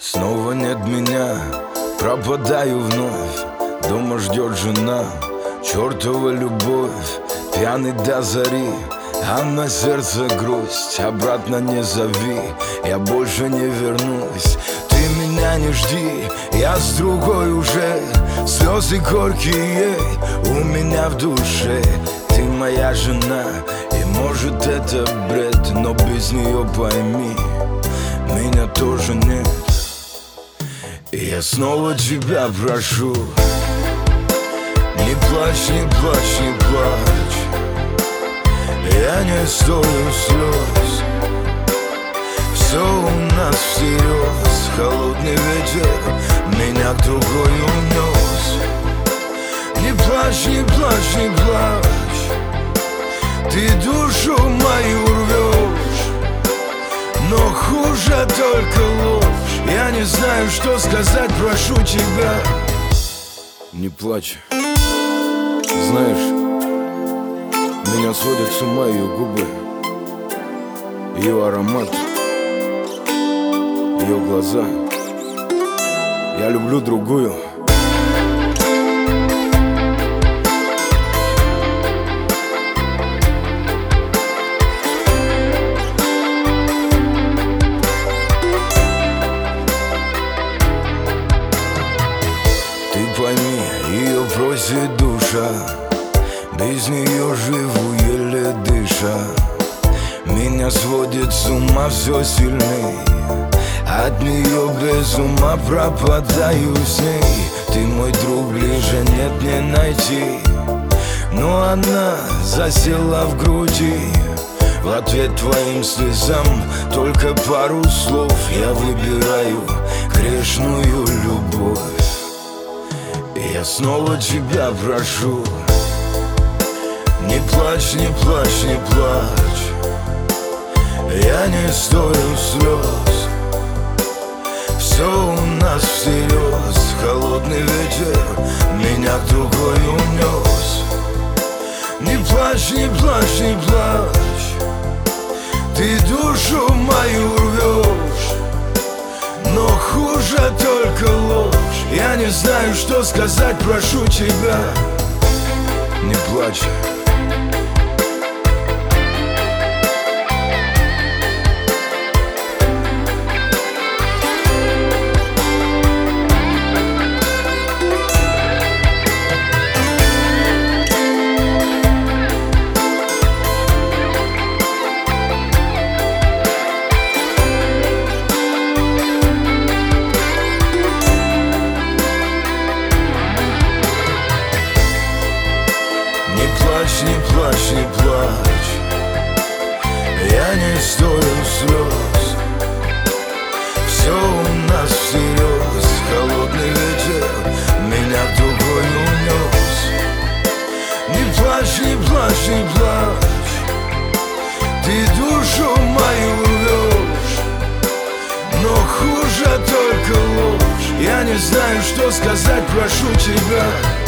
Снова нет меня, пропадаю вновь. Дома ждет жена, чертова любовь. Пьяный до зари, а на сердце грусть. Обратно не зови, я больше не вернусь. Ты меня не жди, я с другой уже. Слезы горькие у меня в душе. Ты моя жена, и может это бред, но без нее пойми, меня тоже нет. И я снова тебя прошу, не плачь, не плачь, не плачь. Я не стою слез, все у нас всерьез. Холодный ветер меня к другой унес. Не плачь, не плачь, не плачь. Ты душу мою рвешь, но хуже только ложь. Я не знаю, что сказать, прошу тебя. Не плачь. Знаешь, меня сводят с ума ее губы, ее аромат, ее глаза. Я люблю другую. Ты пойми, ее просит душа, без нее живу, еле дыша. Меня сводит с ума все сильней, от нее без ума пропадаю с ней. Ты мой друг, ближе нет не найти, но она засела в груди. В ответ твоим слезам только пару слов. Я выбираю грешную любовь. И я снова тебя прошу, не плачь, не плачь, не плачь. Я не стою слез, все у нас всерьез. Холодный ветер меня к другой унес. Не плачь, не плачь, не плачь. Ты душу мою рвешь, но хуже только ложь. Я не знаю, что сказать, прошу тебя. Не плачь. Не плачь, не плачь. Я не стою слез, все у нас всерьез. Холодный ветер меня к другой унес. Не плачь, не плачь, не плачь. Ты душу мою рвешь, но хуже только ложь. Я не знаю, что сказать, прошу тебя.